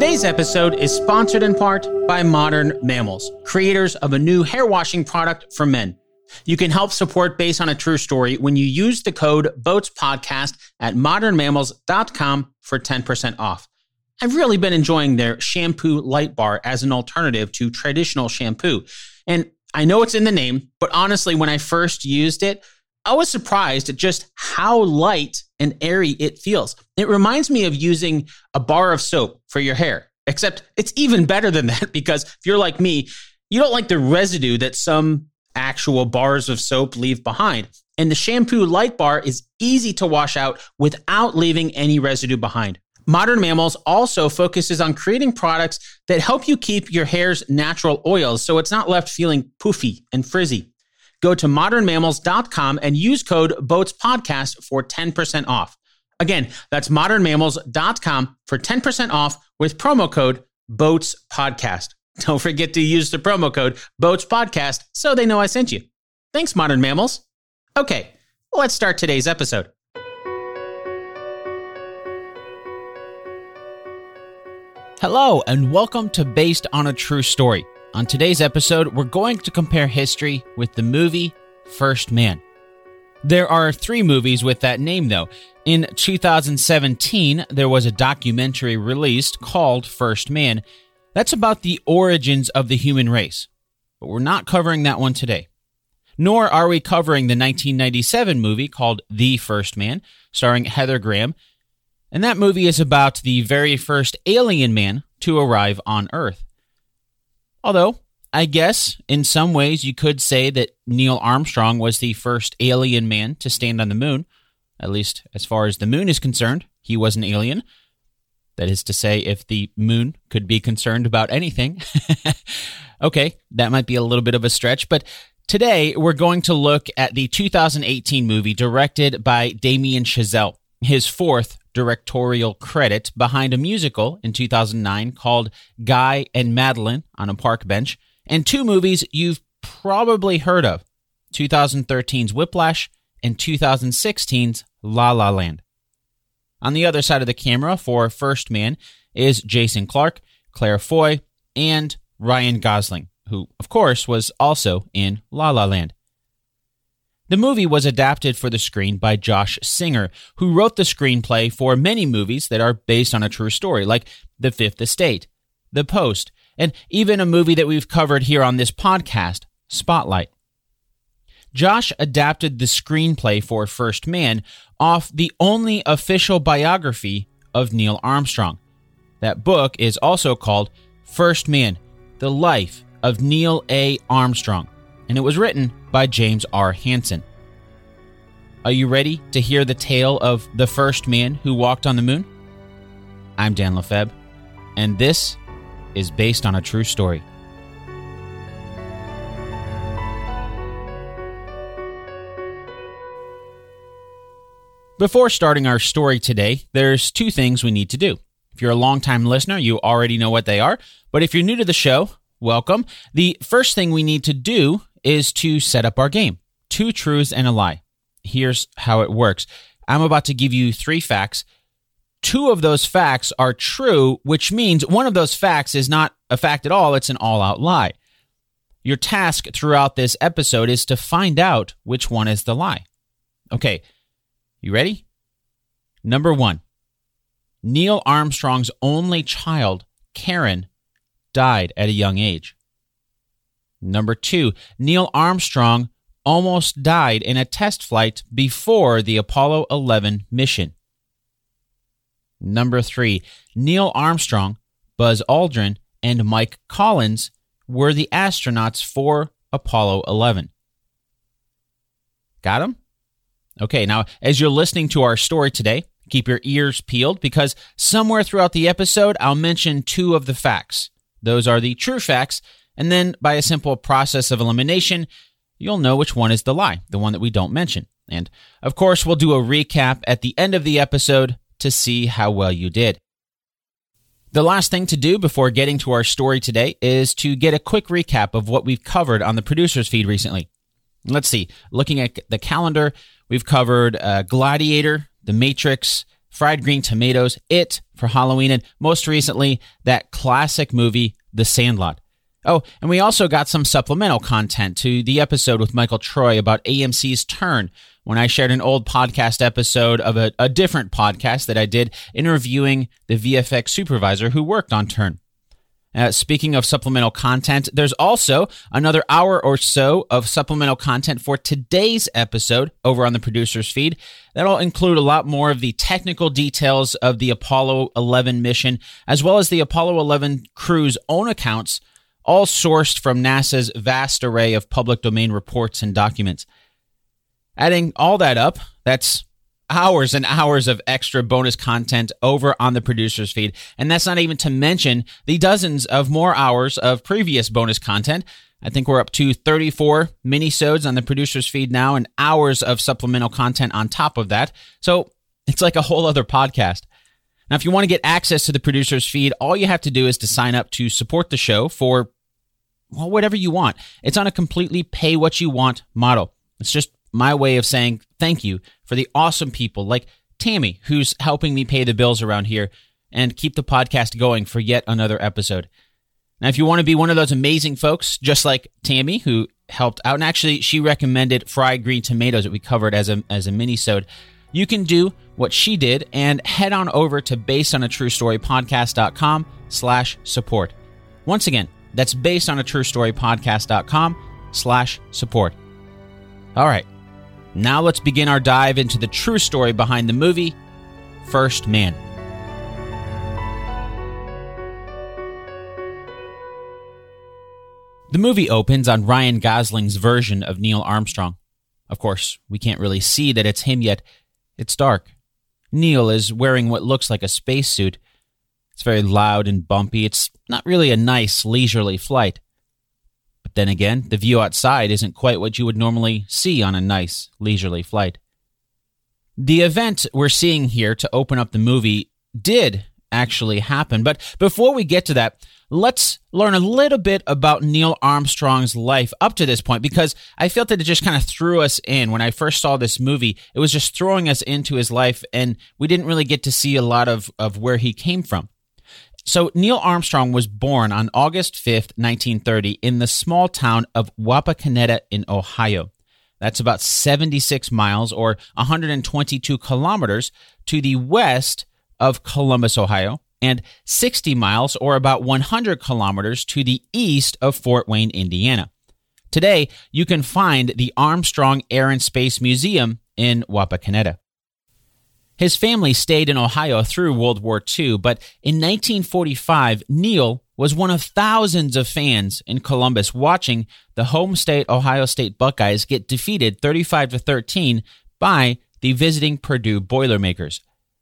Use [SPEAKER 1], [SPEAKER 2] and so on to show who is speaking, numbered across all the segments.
[SPEAKER 1] Today's episode is sponsored in part by Modern Mammals, creators of a new hair washing product for men. You can help support Based on a True Story when you use the code BOATSPODCAST at modernmammals.com for 10% off. I've really been enjoying their shampoo light bar as an alternative to traditional shampoo. And I know it's in the name, but honestly, when I first used it, I was surprised at just how light and airy it feels. It reminds me of using a bar of soap for your hair, except it's even better than that because if you're like me, you don't like the residue that some actual bars of soap leave behind. And the shampoo light bar is easy to wash out without leaving any residue behind. Modern Mammals also focuses on creating products that help you keep your hair's natural oils so it's not left feeling poofy and frizzy. Go to modernmammals.com and use code BOATSPODCAST for 10% off. Again, that's modernmammals.com for 10% off with promo code BOATSPODCAST. Don't forget to use the promo code BOATSPODCAST so they know I sent you. Thanks, Modern Mammals. Okay, let's start today's episode. Hello, and welcome to Based on a True Story. On today's episode, we're going to compare history with the movie First Man. There are 3 movies with that name, though. In 2017, there was a documentary released called First Man. That's about the origins of the human race. But we're not covering that one today. Nor are we covering the 1997 movie called The First Man, starring Heather Graham. And that movie is about the very first alien man to arrive on Earth. Although, I guess, in some ways, you could say that Neil Armstrong was the first alien man to stand on the moon. At least, as far as the moon is concerned, he was an alien. That is to say, if the moon could be concerned about anything. Okay, that might be a little bit of a stretch, but today we're going to look at the 2018 movie directed by Damien Chazelle, his 4th directorial credit behind a musical in 2009 called Guy and Madeline on a Park Bench, and 2 movies you've probably heard of, 2013's Whiplash and 2016's La La Land. On the other side of the camera for First Man is Jason Clarke, Claire Foy, and Ryan Gosling, who, of course, was also in La La Land. The movie was adapted for the screen by Josh Singer, who wrote the screenplay for many movies that are based on a true story, like The Fifth Estate, The Post, and even a movie that we've covered here on this podcast, Spotlight. Josh adapted the screenplay for First Man off the only official biography of Neil Armstrong. That book is also called First Man, The Life of Neil A. Armstrong, and it was written by James R. Hansen. Are you ready to hear the tale of the first man who walked on the moon? I'm Dan Lefebvre, and this is Based on a True Story. Before starting our story today, there's 2 things we need to do. If you're a longtime listener, you already know what they are. But if you're new to the show, welcome. The first thing we need to do is to set up our game. 2 truths and a lie. Here's how it works. I'm about to give you 3 facts. 2 of those facts are true, which means one of those facts is not a fact at all. It's an all-out lie. Your task throughout this episode is to find out which one is the lie. Okay. You ready? Number 1. Neil Armstrong's only child, Karen, died at a young age. Number 2. Neil Armstrong almost died in a test flight before the Apollo 11 mission. Number 3. Neil Armstrong, Buzz Aldrin, and Mike Collins were the astronauts for Apollo 11. Got 'em? Okay, now, as you're listening to our story today, keep your ears peeled because somewhere throughout the episode, I'll mention 2 of the facts. Those are the true facts, and then by a simple process of elimination, you'll know which one is the lie, the one that we don't mention. And, of course, we'll do a recap at the end of the episode to see how well you did. The last thing to do before getting to our story today is to get a quick recap of what we've covered on the producer's feed recently. Let's see. Looking at the calendar, we've covered Gladiator, The Matrix, Fried Green Tomatoes, It for Halloween, and most recently, that classic movie, The Sandlot. Oh, and we also got some supplemental content to the episode with Michael Troy about AMC's Turn, when I shared an old podcast episode of a different podcast that I did interviewing the VFX supervisor who worked on Turn. Speaking of supplemental content, there's also another hour or so of supplemental content for today's episode over on the producer's feed. That'll include a lot more of the technical details of the Apollo 11 mission, as well as the Apollo 11 crew's own accounts, all sourced from NASA's vast array of public domain reports and documents. Adding all that up, that's hours and hours of extra bonus content over on the producer's feed. And that's not even to mention the dozens of more hours of previous bonus content. I think we're up to 34 minisodes on the producer's feed now and hours of supplemental content on top of that. So it's like a whole other podcast. Now, if you want to get access to the producer's feed, all you have to do is to sign up to support the show for, well, whatever you want. It's on a completely pay what you want model. It's just my way of saying thank you for the awesome people like Tammy, who's helping me pay the bills around here and keep the podcast going for yet another episode. Now, if you want to be one of those amazing folks, just like Tammy, who helped out, and actually she recommended Fried Green Tomatoes that we covered as a mini-sode, you can do what she did and head on over to basedonatruestorypodcast.com/support. Once again, that's basedonatruestorypodcast.com/support. All right. Now let's begin our dive into the true story behind the movie, First Man. The movie opens on Ryan Gosling's version of Neil Armstrong. Of course, we can't really see that it's him yet. It's dark. Neil is wearing what looks like a spacesuit. It's very loud and bumpy. It's not really a nice, leisurely flight. But then again, the view outside isn't quite what you would normally see on a nice, leisurely flight. The event we're seeing here to open up the movie did actually happen. But before we get to that, let's learn a little bit about Neil Armstrong's life up to this point, because I felt that it just kind of threw us in. When I first saw this movie, it was just throwing us into his life, and we didn't really get to see a lot of where he came from. So Neil Armstrong was born on August 5th, 1930, in the small town of Wapakoneta in Ohio. That's about 76 miles or 122 kilometers to the west of Columbus, Ohio, and 60 miles or about 100 kilometers to the east of Fort Wayne, Indiana. Today, you can find the Armstrong Air and Space Museum in Wapakoneta. His family stayed in Ohio through World War II, but in 1945, Neil was one of thousands of fans in Columbus watching the home state Ohio State Buckeyes get defeated 35-13 by the visiting Purdue Boilermakers.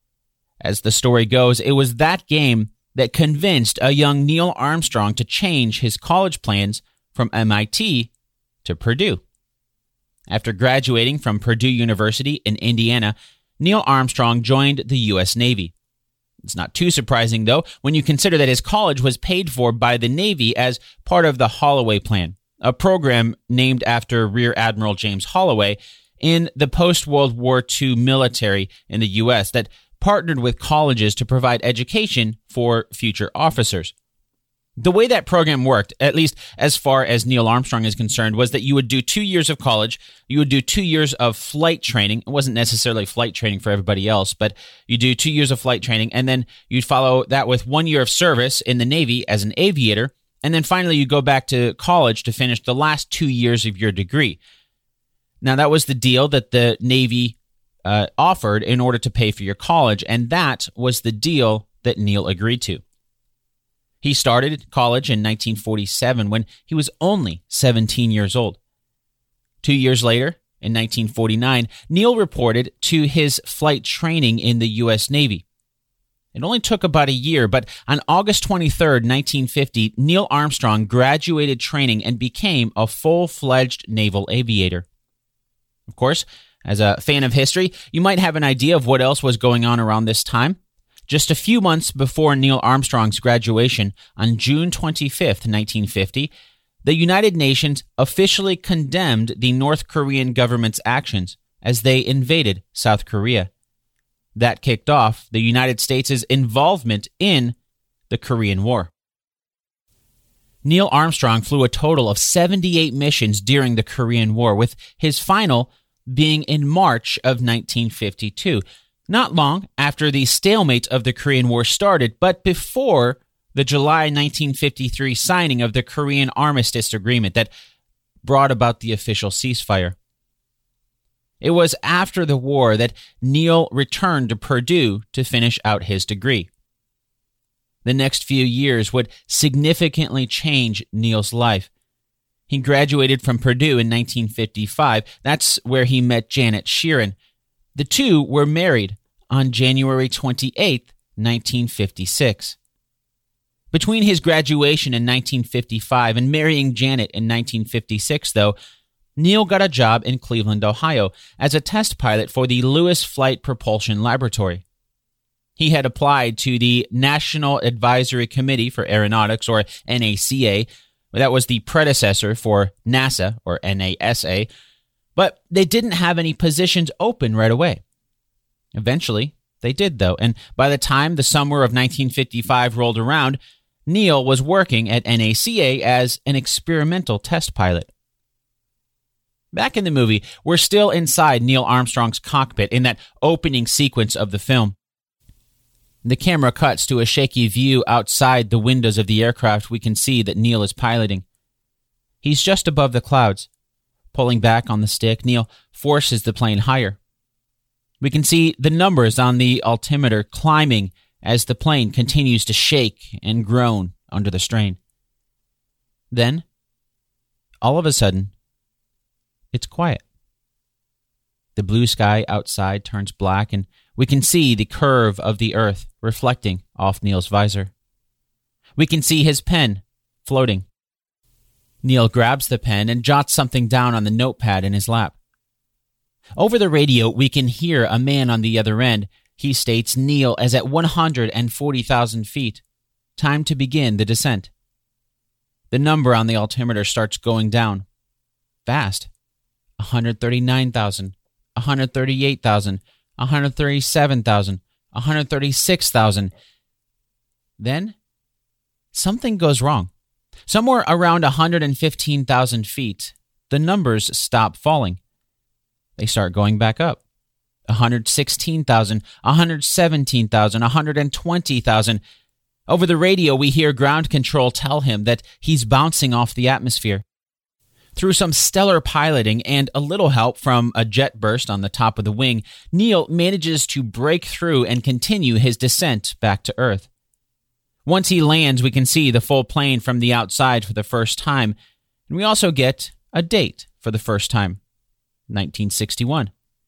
[SPEAKER 1] As the story goes, it was that game that convinced a young Neil Armstrong to change his college plans from MIT to Purdue. After graduating from Purdue University in Indiana, Neil Armstrong joined the U.S. Navy. It's not too surprising, though, when you consider that his college was paid for by the Navy as part of the Holloway Plan, a program named after Rear Admiral James Holloway in the post-World War II military in the U.S. that partnered with colleges to provide education for future officers. The way that program worked, at least as far as Neil Armstrong is concerned, was that you would do 2 years of college, you would do 2 years of flight training. It wasn't necessarily flight training for everybody else, but you do 2 years of flight training, and then you'd follow that with 1 year of service in the Navy as an aviator, and then finally you go back to college to finish the last 2 years of your degree. Now, that was the deal that the Navy offered in order to pay for your college, and that was the deal that Neil agreed to. He started college in 1947 when he was only 17 years old. 2 years later, in 1949, Neil reported to his flight training in the U.S. Navy. It only took about a year, but on August 23, 1950, Neil Armstrong graduated training and became a full-fledged naval aviator. Of course, as a fan of history, you might have an idea of what else was going on around this time. Just a few months before Neil Armstrong's graduation, on June 25, 1950, the United Nations officially condemned the North Korean government's actions as they invaded South Korea. That kicked off the United States' involvement in the Korean War. Neil Armstrong flew a total of 78 missions during the Korean War, with his final being in March of 1952, not long after the stalemate of the Korean War started, but before the July 1953 signing of the Korean Armistice Agreement that brought about the official ceasefire. It was after the war that Neil returned to Purdue to finish out his degree. The next few years would significantly change Neil's life. He graduated from Purdue in 1955. That's where he met Janet Sheeran. The two were married on January 28, 1956. Between his graduation in 1955 and marrying Janet in 1956, though, Neil got a job in Cleveland, Ohio, as a test pilot for the Lewis Flight Propulsion Laboratory. He had applied to the National Advisory Committee for Aeronautics, or NACA. That was the predecessor for NASA, or NASA, but they didn't have any positions open right away. Eventually, they did, though, and by the time the summer of 1955 rolled around, Neil was working at NACA as an experimental test pilot. Back in the movie, we're still inside Neil Armstrong's cockpit in that opening sequence of the film. The camera cuts to a shaky view outside the windows of the aircraft we can see that Neil is piloting. He's just above the clouds. Pulling back on the stick, Neil forces the plane higher. We can see the numbers on the altimeter climbing as the plane continues to shake and groan under the strain. Then, all of a sudden, it's quiet. The blue sky outside turns black, and we can see the curve of the earth reflecting off Neil's visor. We can see his pen floating. Neil grabs the pen and jots something down on the notepad in his lap. Over the radio, we can hear a man on the other end. He states Neil is at 140,000 feet. Time to begin the descent. The number on the altimeter starts going down. Fast. 139,000, 138,000, 137,000, 136,000. Then, something goes wrong. Somewhere around 115,000 feet, the numbers stop falling. They start going back up. 116,000, 117,000, 120,000. Over the radio, we hear ground control tell him that he's bouncing off the atmosphere. Through some stellar piloting and a little help from a jet burst on the top of the wing, Neil manages to break through and continue his descent back to Earth. Once he lands, we can see the full plane from the outside for the first time, and we also get a date for the first time, 1961.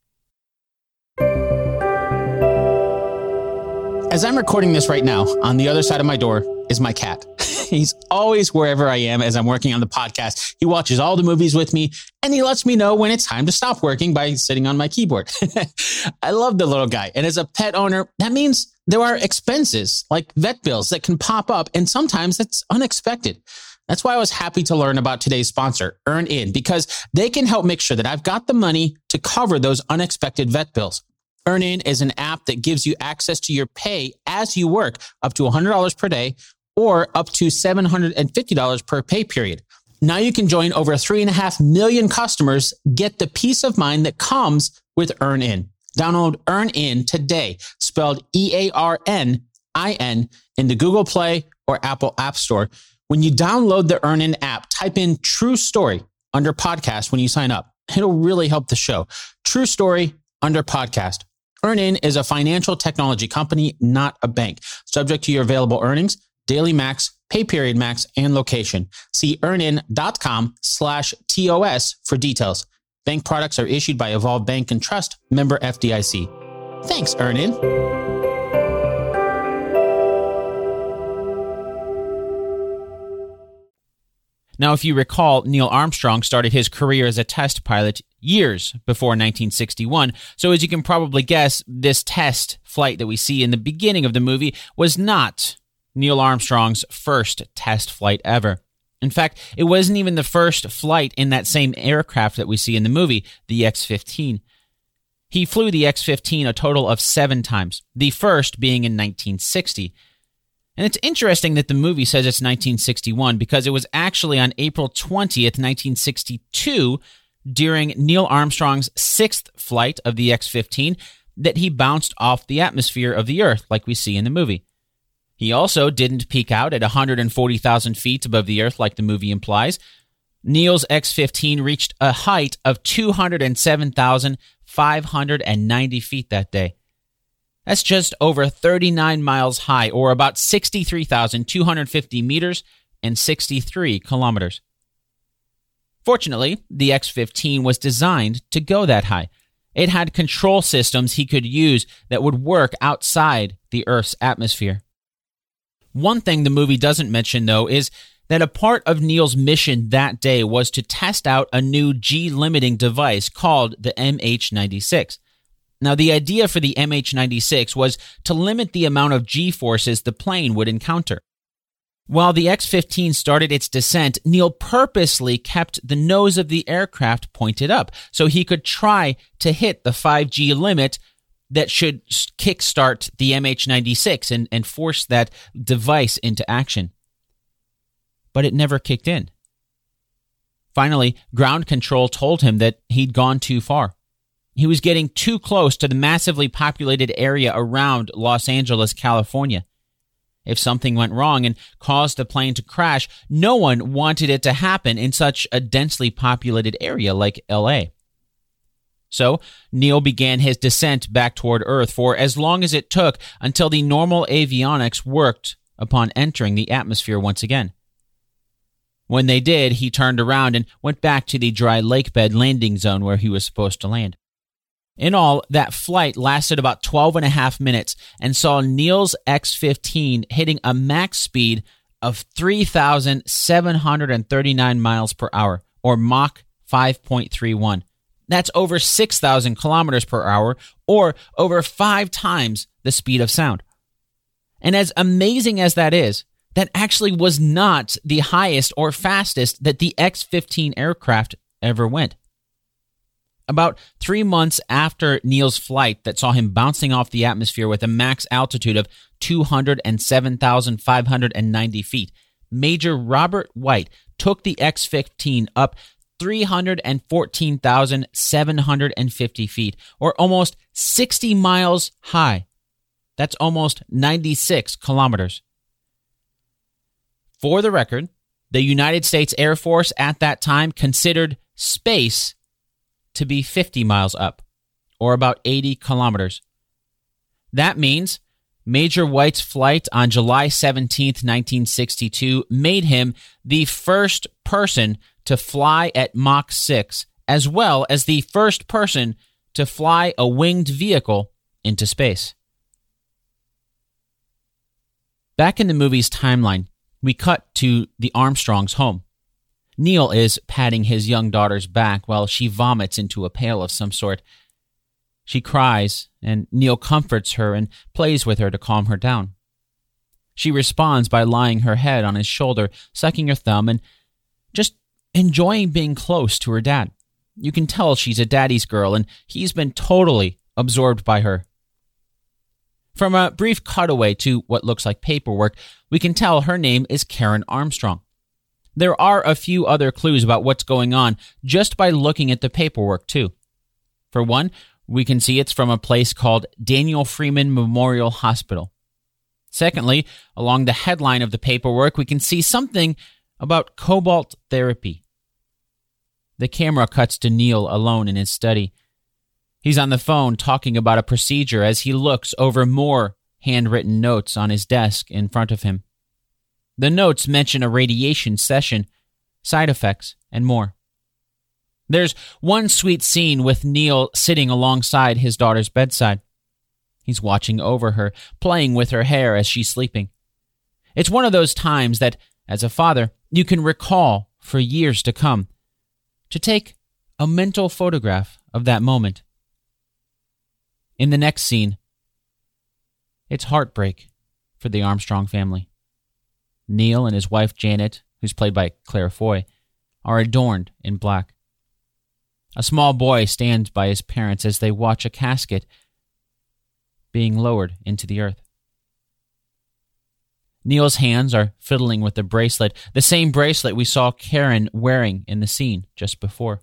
[SPEAKER 2] As I'm recording this right now, on the other side of my door is my cat. He's always wherever I am as I'm working on the podcast. He watches all the movies with me, and he lets me know when it's time to stop working by sitting on my keyboard. I love the little guy. And as a pet owner, that means there are expenses like vet bills that can pop up, and sometimes it's unexpected. That's why I was happy to learn about today's sponsor, EarnIn, because they can help make sure that I've got the money to cover those unexpected vet bills. EarnIn is an app that gives you access to your pay as you work, up to $100 per day or up to $750 per pay period. Now you can join over 3.5 million customers, get the peace of mind that comes with EarnIn. Download EarnIn today, spelled EARNIN, in the Google Play or Apple App Store. When you download the EarnIn app, type in True Story under podcast when you sign up. It'll really help the show. True Story under podcast. EarnIn is a financial technology company, not a bank. Subject to your available earnings, daily max, pay period max, and location. See earnin.com/TOS for details. Bank products are issued by Evolve Bank and Trust, member FDIC. Thanks, EarnIn.
[SPEAKER 1] Now, if you recall, Neil Armstrong started his career as a test pilot years before 1961. So as you can probably guess, this test flight that we see in the beginning of the movie was not Neil Armstrong's first test flight ever. In fact, it wasn't even the first flight in that same aircraft that we see in the movie, the X-15. He flew the X-15 a total of 7 times, the first being in 1960. And it's interesting that the movie says it's 1961 because it was actually on April 20th, 1962, during Neil Armstrong's 6th flight of the X-15, that he bounced off the atmosphere of the Earth like we see in the movie. He also didn't peak out at 140,000 feet above the Earth like the movie implies. Neil's X-15 reached a height of 207,590 feet that day. That's just over 39 miles high, or about 63,250 meters and 63 kilometers. Fortunately, the X-15 was designed to go that high. It had control systems he could use that would work outside the Earth's atmosphere. One thing the movie doesn't mention, though, is that a part of Neil's mission that day was to test out a new G-limiting device called the MH-96. Now, the idea for the MH-96 was to limit the amount of G-forces the plane would encounter. While the X-15 started its descent, Neil purposely kept the nose of the aircraft pointed up so he could try to hit the 5G limit that should kickstart the MH-96 and force that device into action. But it never kicked in. Finally, ground control told him that he'd gone too far. He was getting too close to the massively populated area around Los Angeles, California. If something went wrong and caused the plane to crash, no one wanted it to happen in such a densely populated area like LA. So, Neil began his descent back toward Earth for as long as it took until the normal avionics worked upon entering the atmosphere once again. When they did, he turned around and went back to the dry lakebed landing zone where he was supposed to land. In all, that flight lasted about 12 and a half minutes and saw Neil's X-15 hitting a max speed of 3,739 miles per hour, or Mach 5.31. That's over 6,000 kilometers per hour, or over 5 times the speed of sound. And as amazing as that is, that actually was not the highest or fastest that the X-15 aircraft ever went. About 3 months after Neil's flight that saw him bouncing off the atmosphere with a max altitude of 207,590 feet, Major Robert White took the X-15 up 314,750 feet, or almost 60 miles high. That's almost 96 kilometers. For the record, the United States Air Force at that time considered space to be 50 miles up, or about 80 kilometers. That means Major White's flight on July 17, 1962, made him the first person to fly at Mach 6, as well as the first person to fly a winged vehicle into space. Back in the movie's timeline, we cut to the Armstrongs' home. Neil is patting his young daughter's back while she vomits into a pail of some sort. She cries, and Neil comforts her and plays with her to calm her down. She responds by lying her head on his shoulder, sucking her thumb, and just enjoying being close to her dad. You can tell she's a daddy's girl, and he's been totally absorbed by her. From a brief cutaway to what looks like paperwork, we can tell her name is Karen Armstrong. There are a few other clues about what's going on just by looking at the paperwork, too. For one, we can see it's from a place called Daniel Freeman Memorial Hospital. Secondly, along the headline of the paperwork, we can see something about cobalt therapy. The camera cuts to Neil alone in his study. He's on the phone talking about a procedure as he looks over more handwritten notes on his desk in front of him. The notes mention a radiation session, side effects, and more. There's one sweet scene with Neil sitting alongside his daughter's bedside. He's watching over her, playing with her hair as she's sleeping. It's one of those times that, as a father, you can recall for years to come, to take a mental photograph of that moment. In the next scene, it's heartbreak for the Armstrong family. Neil and his wife Janet, who's played by Claire Foy, are adorned in black. A small boy stands by his parents as they watch a casket being lowered into the earth. Neil's hands are fiddling with the bracelet, the same bracelet we saw Karen wearing in the scene just before.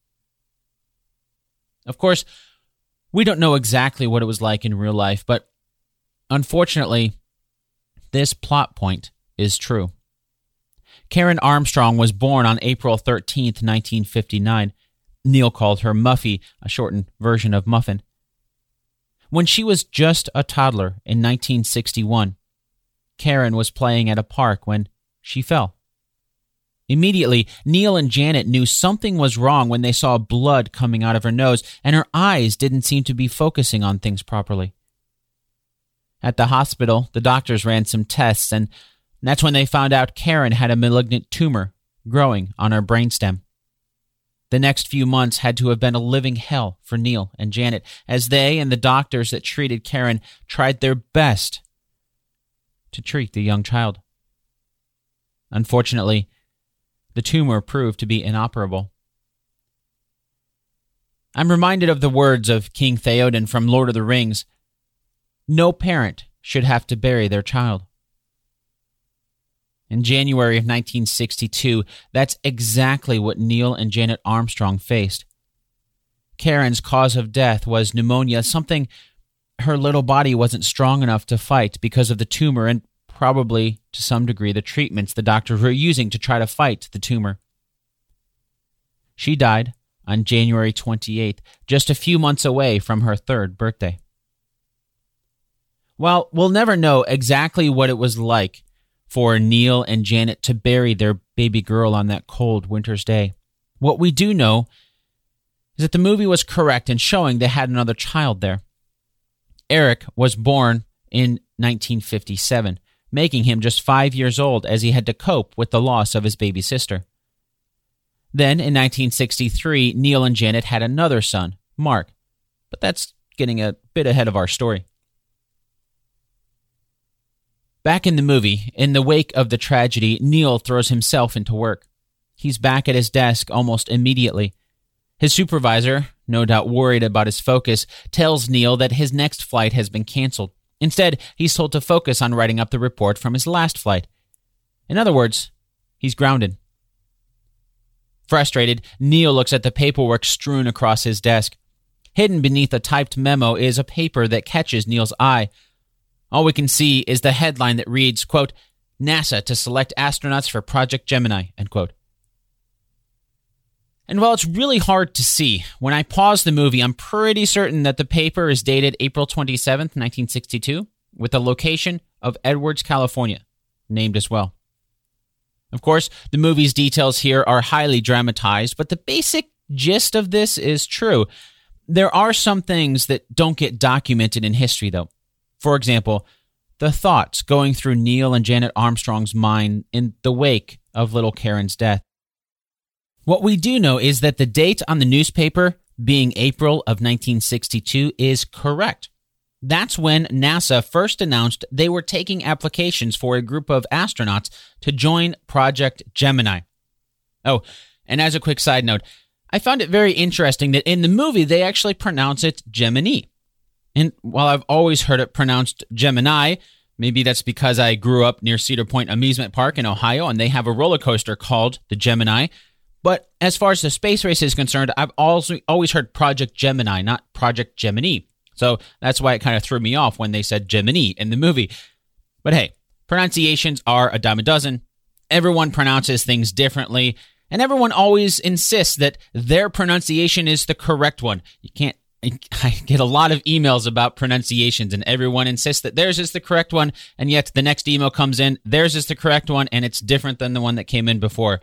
[SPEAKER 1] Of course, we don't know exactly what it was like in real life, but unfortunately, this plot point is true. Karen Armstrong was born on April 13th, 1959. Neil called her Muffy, a shortened version of Muffin. When she was just a toddler in 1961, Karen was playing at a park when she fell. Immediately, Neil and Janet knew something was wrong when they saw blood coming out of her nose, and her eyes didn't seem to be focusing on things properly. At the hospital, the doctors ran some tests, and that's when they found out Karen had a malignant tumor growing on her brainstem. The next few months had to have been a living hell for Neil and Janet, as they and the doctors that treated Karen tried their best to treat the young child. Unfortunately, the tumor proved to be inoperable. I'm reminded of the words of King Theoden from Lord of the Rings. No parent should have to bury their child. In January of 1962, that's exactly what Neil and Janet Armstrong faced. Karen's cause of death was pneumonia, something her little body wasn't strong enough to fight because of the tumor and probably, to some degree, the treatments the doctors were using to try to fight the tumor. She died on January 28th, just a few months away from her 3rd birthday. While we'll never know exactly what it was like for Neil and Janet to bury their baby girl on that cold winter's day, what we do know is that the movie was correct in showing they had another child there. Eric was born in 1957, making him just 5 years old as he had to cope with the loss of his baby sister. Then, in 1963, Neil and Janet had another son, Mark, but that's getting a bit ahead of our story. Back in the movie, in the wake of the tragedy, Neil throws himself into work. He's back at his desk almost immediately. His supervisor, no doubt worried about his focus, tells Neil that his next flight has been canceled. Instead, he's told to focus on writing up the report from his last flight. In other words, he's grounded. Frustrated, Neil looks at the paperwork strewn across his desk. Hidden beneath a typed memo is a paper that catches Neil's eye. All we can see is the headline that reads, quote, NASA to select astronauts for Project Gemini, end quote. And while it's really hard to see, when I pause the movie, I'm pretty certain that the paper is dated April 27th, 1962, with the location of Edwards, California, named as well. Of course, the movie's details here are highly dramatized, but the basic gist of this is true. There are some things that don't get documented in history, though. For example, the thoughts going through Neil and Janet Armstrong's mind in the wake of little Karen's death. What we do know is that the date on the newspaper, being April of 1962, is correct. That's when NASA first announced they were taking applications for a group of astronauts to join Project Gemini. Oh, and as a quick side note, I found it very interesting that in the movie they actually pronounce it Gemini. And while I've always heard it pronounced Gemini, maybe that's because I grew up near Cedar Point Amusement Park in Ohio and they have a roller coaster called the Gemini. But as far as the space race is concerned, I've also always heard Project Gemini, not Project Gemini. So that's why it kind of threw me off when they said Gemini in the movie. But hey, pronunciations are a dime a dozen. Everyone pronounces things differently, and everyone always insists that their pronunciation is the correct one. I get a lot of emails about pronunciations, and everyone insists that theirs is the correct one, and yet the next email comes in, theirs is the correct one, and it's different than the one that came in before.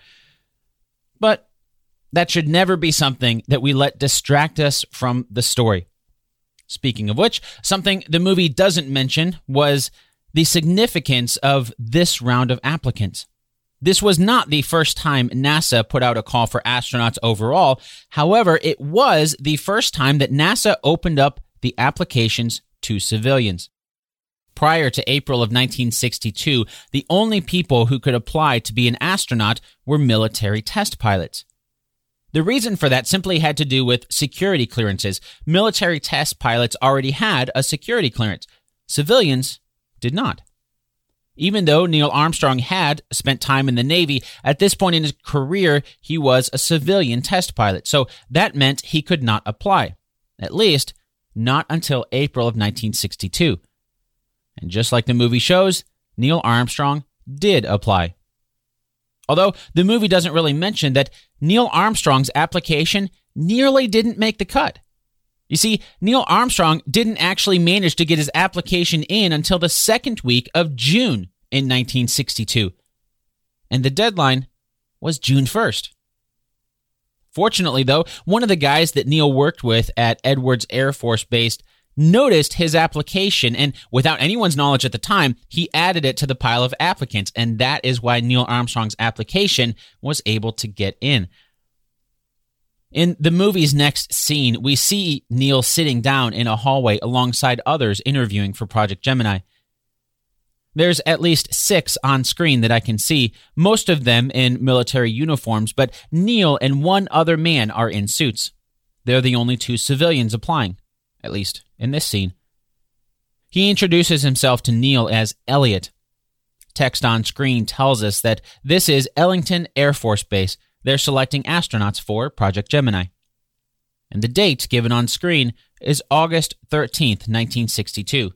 [SPEAKER 1] But that should never be something that we let distract us from the story. Speaking of which, something the movie doesn't mention was the significance of this round of applicants. This was not the first time NASA put out a call for astronauts overall. However, it was the first time that NASA opened up the applications to civilians. Prior to April of 1962, the only people who could apply to be an astronaut were military test pilots. The reason for that simply had to do with security clearances. Military test pilots already had a security clearance. Civilians did not. Even though Neil Armstrong had spent time in the Navy, at this point in his career, he was a civilian test pilot. So that meant he could not apply. At least, not until April of 1962. And just like the movie shows, Neil Armstrong did apply. Although the movie doesn't really mention that Neil Armstrong's application nearly didn't make the cut. You see, Neil Armstrong didn't actually manage to get his application in until the second week of June in 1962. And the deadline was June 1st. Fortunately, though, one of the guys that Neil worked with at Edwards Air Force Base noticed his application, and without anyone's knowledge at the time, he added it to the pile of applicants, and that is why Neil Armstrong's application was able to get in. In the movie's next scene, we see Neil sitting down in a hallway alongside others interviewing for Project Gemini. There's at least 6 on screen that I can see, most of them in military uniforms, but Neil and one other man are in suits. They're the only 2 civilians applying, at least in this scene. He introduces himself to Neil as Elliot. Text on screen tells us that this is Ellington Air Force Base. They're selecting astronauts for Project Gemini. And the date given on screen is August 13th, 1962.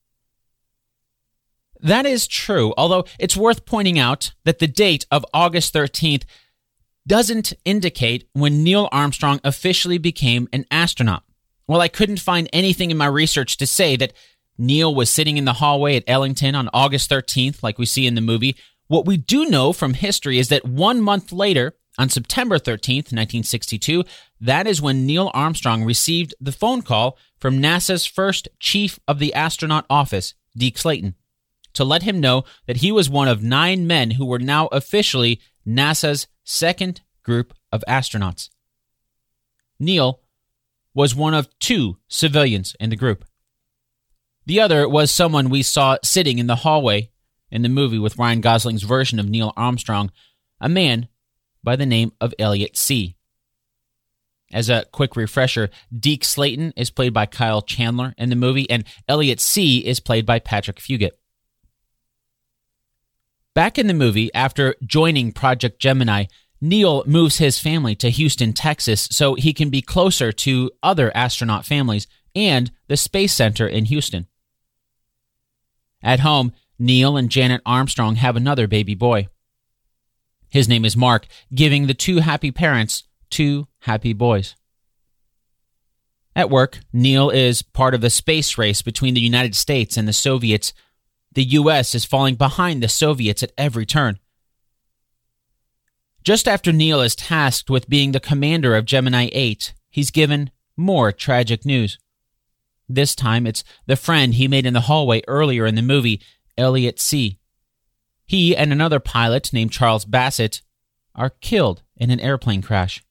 [SPEAKER 1] That is true, although it's worth pointing out that the date of August 13th doesn't indicate when Neil Armstrong officially became an astronaut. Well, I couldn't find anything in my research to say that Neil was sitting in the hallway at Ellington on August 13th, like we see in the movie. What we do know from history is that 1 month later, on September 13th, 1962, that is when Neil Armstrong received the phone call from NASA's first Chief of the Astronaut Office, Deke Slayton, to let him know that he was one of 9 men who were now officially NASA's second group of astronauts. Neil was one of 2 civilians in the group. The other was someone we saw sitting in the hallway in the movie with Ryan Gosling's version of Neil Armstrong, a man by the name of Elliot C. As a quick refresher, Deke Slayton is played by Kyle Chandler in the movie, and Elliot C. is played by Patrick Fugit. Back in the movie, after joining Project Gemini, Neil moves his family to Houston, Texas, so he can be closer to other astronaut families and the Space Center in Houston. At home, Neil and Janet Armstrong have another baby boy. His name is Mark, giving the 2 happy parents 2 happy boys. At work, Neil is part of a space race between the United States and the Soviets. The U.S. is falling behind the Soviets at every turn. Just after Neil is tasked with being the commander of Gemini 8, he's given more tragic news. This time, it's the friend he made in the hallway earlier in the movie, Elliot C. He and another pilot named Charles Bassett are killed in an airplane crash.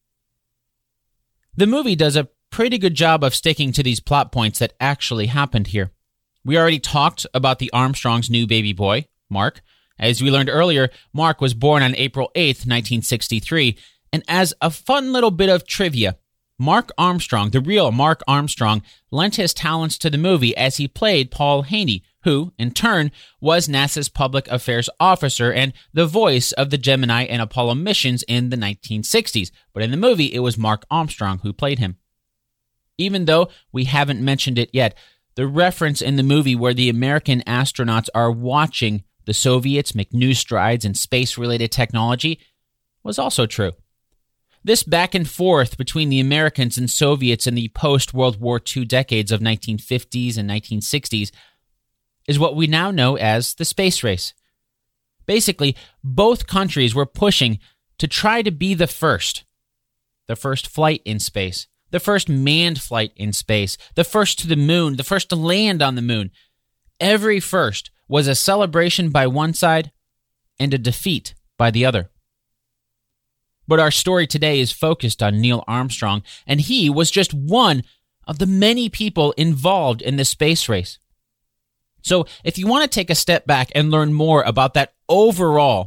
[SPEAKER 1] The movie does a pretty good job of sticking to these plot points that actually happened here. We already talked about the Armstrong's new baby boy, Mark. As we learned earlier, Mark was born on April 8th, 1963, and as a fun little bit of trivia, Mark Armstrong, the real Mark Armstrong, lent his talents to the movie as he played Paul Haney, who, in turn, was NASA's public affairs officer and the voice of the Gemini and Apollo missions in the 1960s. But in the movie, it was Mark Armstrong who played him. Even though we haven't mentioned it yet, the reference in the movie where the American astronauts are watching the Soviets make new strides in space-related technology was also true. This back and forth between the Americans and Soviets in the post-World War II decades of 1950s and 1960s is what we now know as the space race. Basically, both countries were pushing to try to be the first flight in space, the first manned flight in space, the first to the moon, the first to land on the moon. Every first was a celebration by one side and a defeat by the other. But our story today is focused on Neil Armstrong, and he was just one of the many people involved in the space race. So if you want to take a step back and learn more about that overall,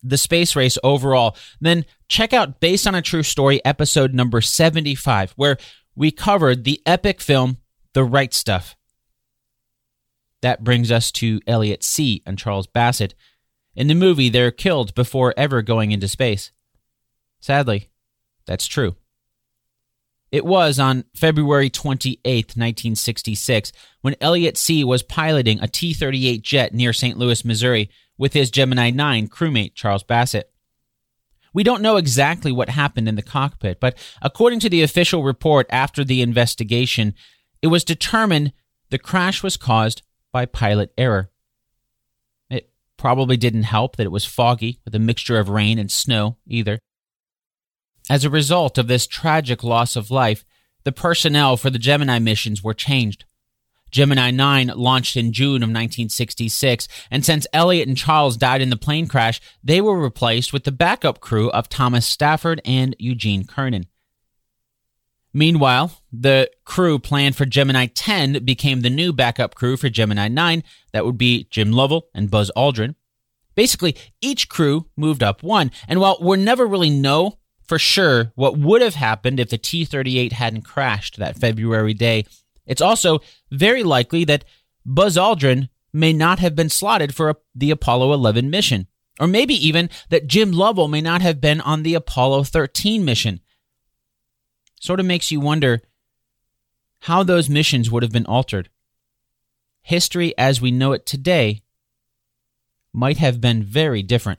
[SPEAKER 1] the space race overall, then check out Based on a True Story episode number 75, where we covered the epic film The Right Stuff. That brings us to Elliot See and Charles Bassett. In the movie, they're killed before ever going into space. Sadly, that's true. It was on February 28, 1966, when Elliot See was piloting a T-38 jet near St. Louis, Missouri, with his Gemini 9 crewmate, Charles Bassett. We don't know exactly what happened in the cockpit, but according to the official report after the investigation, it was determined the crash was caused by pilot error. It probably didn't help that it was foggy with a mixture of rain and snow either. As a result of this tragic loss of life, the personnel for the Gemini missions were changed. Gemini 9 launched in June of 1966, and since Elliot and Charles died in the plane crash, they were replaced with the backup crew of Thomas Stafford and Eugene Cernan. Meanwhile, the crew planned for Gemini 10 became the new backup crew for Gemini 9. That would be Jim Lovell and Buzz Aldrin. Basically, each crew moved up one, and while we'll never really know for sure what would have happened if the T-38 hadn't crashed that February day, it's also very likely that Buzz Aldrin may not have been slotted for the Apollo 11 mission, or maybe even that Jim Lovell may not have been on the Apollo 13 mission. Sort of makes you wonder how those missions would have been altered. History as we know it today might have been very different.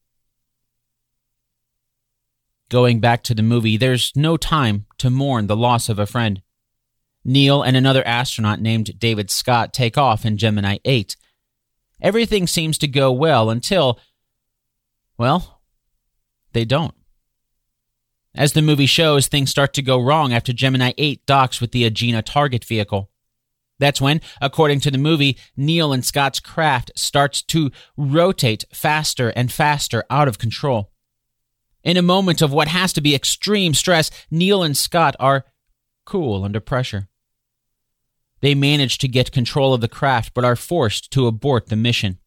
[SPEAKER 1] Going back to the movie, there's no time to mourn the loss of a friend. Neil and another astronaut named David Scott take off in Gemini 8. Everything seems to go well until, well, they don't. As the movie shows, things start to go wrong after Gemini 8 docks with the Agena target vehicle. That's when, according to the movie, Neil and Scott's craft starts to rotate faster and faster out of control. In a moment of what has to be extreme stress, Neil and Scott are cool under pressure. They manage to get control of the craft but are forced to abort the mission.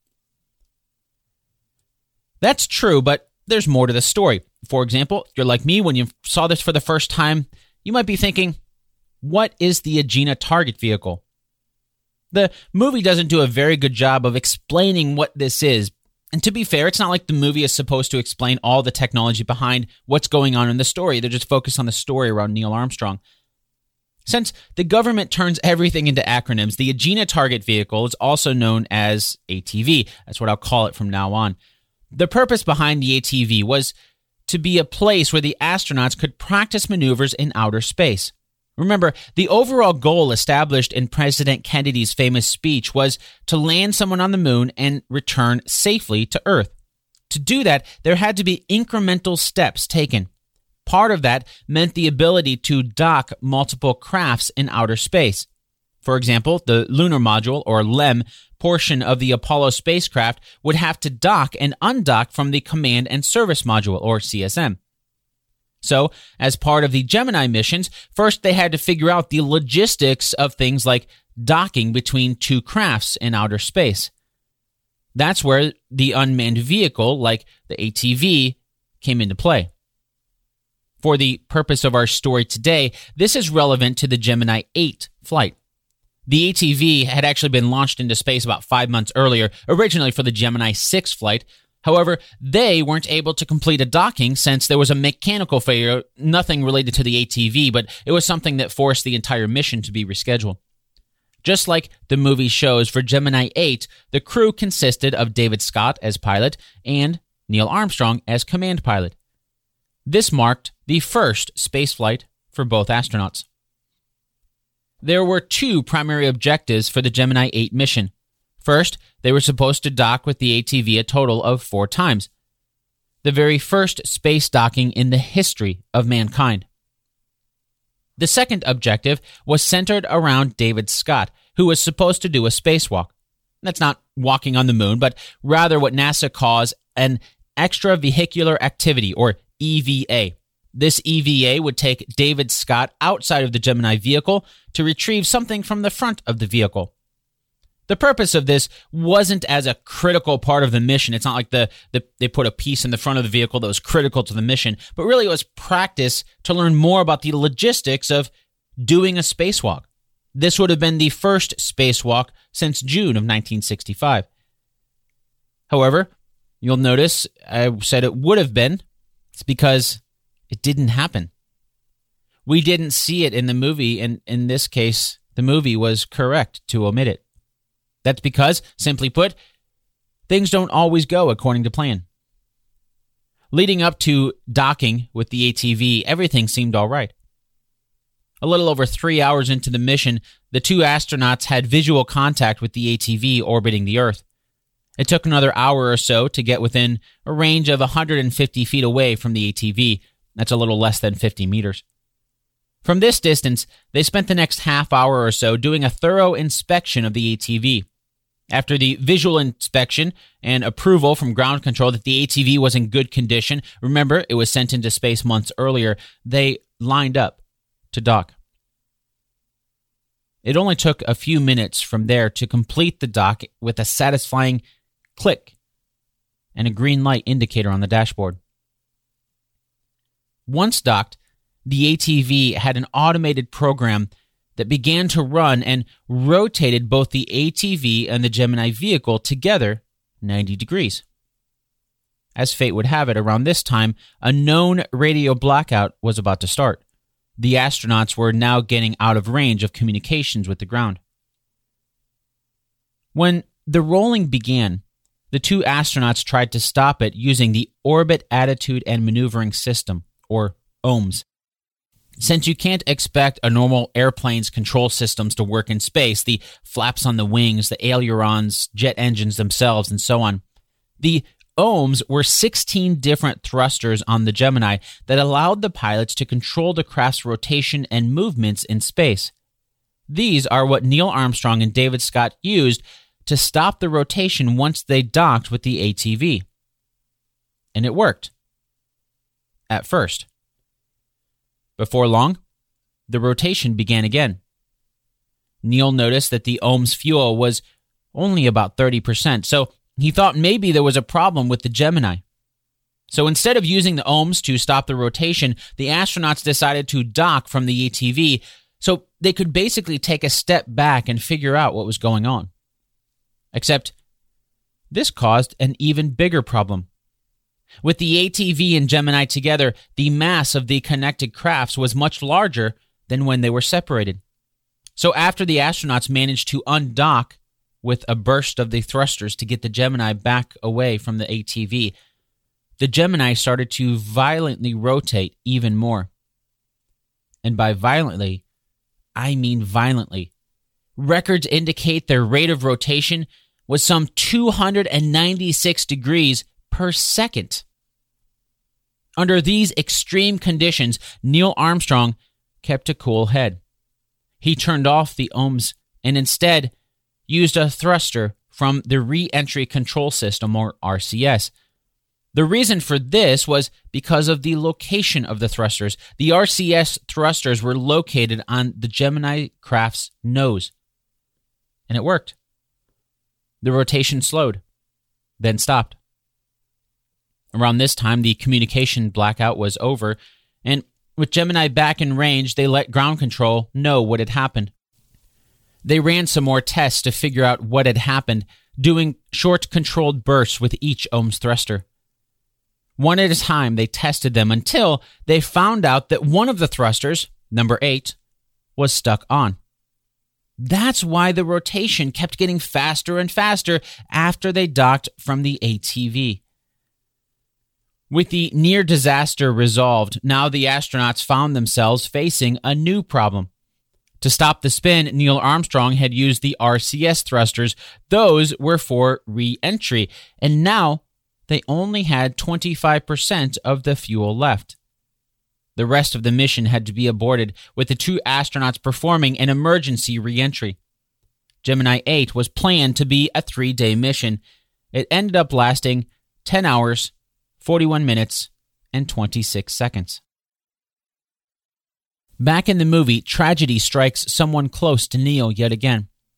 [SPEAKER 1] That's true, but there's more to the story. For example, if you're like me, when you saw this for the first time, you might be thinking, what is the Agena target vehicle? The movie doesn't do a very good job of explaining what this is. And to be fair, it's not like the movie is supposed to explain all the technology behind what's going on in the story. They're just focused on the story around Neil Armstrong. Since the government turns everything into acronyms, the Agena target vehicle is also known as ATV. That's what I'll call it from now on. The purpose behind the ATV was to be a place where the astronauts could practice maneuvers in outer space. Remember, the overall goal established in President Kennedy's famous speech was to land someone on the moon and return safely to Earth. To do that, there had to be incremental steps taken. Part of that meant the ability to dock multiple crafts in outer space. For example, the lunar module, or LEM, portion of the Apollo spacecraft would have to dock and undock from the Command and Service Module, or CSM. So, as part of the Gemini missions, first they had to figure out the logistics of things like docking between two crafts in outer space. That's where the unmanned vehicle, like the ATV, came into play. For the purpose of our story today, this is relevant to the Gemini 8 flight. The ATV had actually been launched into space about 5 months earlier, originally for the Gemini 6 flight. However, they weren't able to complete a docking since there was a mechanical failure, nothing related to the ATV, but it was something that forced the entire mission to be rescheduled. Just like the movie shows, for Gemini 8, the crew consisted of David Scott as pilot and Neil Armstrong as command pilot. This marked the first spaceflight for both astronauts. There were two primary objectives for the Gemini 8 mission. First, they were supposed to dock with the ATV a total of 4 times. The very first space docking in the history of mankind. The second objective was centered around David Scott, who was supposed to do a spacewalk. That's not walking on the moon, but rather what NASA calls an extravehicular activity, or EVA. This EVA would take David Scott outside of the Gemini vehicle to retrieve something from the front of the vehicle. The purpose of this wasn't as a critical part of the mission. It's not like they put a piece in the front of the vehicle that was critical to the mission, but really it was practice to learn more about the logistics of doing a spacewalk. This would have been the first spacewalk since June of 1965. However, you'll notice I said it would have been. It's because it didn't happen. We didn't see it in the movie, and in this case, the movie was correct to omit it. That's because, simply put, things don't always go according to plan. Leading up to docking with the ATV, everything seemed all right. A little over 3 hours into the mission, the two astronauts had visual contact with the ATV orbiting the Earth. It took another hour or so to get within a range of 150 feet away from the ATV. That's a little less than 50 meters. From this distance, they spent the next half hour or so doing a thorough inspection of the ATV. After the visual inspection and approval from ground control that the ATV was in good condition, remember, it was sent into space months earlier, they lined up to dock. It only took a few minutes from there to complete the dock with a satisfying click and a green light indicator on the dashboard. Once docked, the ATV had an automated program that began to run and rotated both the ATV and the Gemini vehicle together 90 degrees. As fate would have it, around this time, a known radio blackout was about to start. The astronauts were now getting out of range of communications with the ground. When the rolling began, the two astronauts tried to stop it using the Orbit Attitude and Maneuvering System, or OMS. Since you can't expect a normal airplane's control systems to work in space, the flaps on the wings, the ailerons, jet engines themselves, and so on, the OMS were 16 different thrusters on the Gemini that allowed the pilots to control the craft's rotation and movements in space. These are what Neil Armstrong and David Scott used to stop the rotation once they docked with the ATV. And it worked. At first. Before long, the rotation began again. Neil noticed that the OMS fuel was only about 30%, so he thought maybe there was a problem with the Gemini. So instead of using the OMS to stop the rotation, the astronauts decided to dock from the ATV so they could basically take a step back and figure out what was going on. Except this caused an even bigger problem. With the ATV and Gemini together, the mass of the connected crafts was much larger than when they were separated. So after the astronauts managed to undock with a burst of the thrusters to get the Gemini back away from the ATV, the Gemini started to violently rotate even more. And by violently, I mean violently. Records indicate their rate of rotation was some 296 degrees per second. Under these extreme conditions, Neil Armstrong kept a cool head. He turned off the OMS and instead used a thruster from the Re-Entry Control System, or RCS. The reason for this was because of the location of the thrusters. The RCS thrusters were located on the Gemini craft's nose. And it worked. The rotation slowed, then stopped. Around this time, the communication blackout was over, and with Gemini back in range, they let ground control know what had happened. They ran some more tests to figure out what had happened, doing short controlled bursts with each OMS thruster. One at a time, they tested them until they found out that one of the thrusters, number 8, was stuck on. That's why the rotation kept getting faster and faster after they docked from the ATV. With the near disaster resolved, now the astronauts found themselves facing a new problem. To stop the spin, Neil Armstrong had used the RCS thrusters. Those were for re-entry, and now they only had 25% of the fuel left. The rest of the mission had to be aborted, with the two astronauts performing an emergency re-entry. Gemini 8 was planned to be a 3-day mission. It ended up lasting 10 hours, 41 minutes, and 26 seconds. Back in the movie, tragedy strikes someone close to Neil yet again.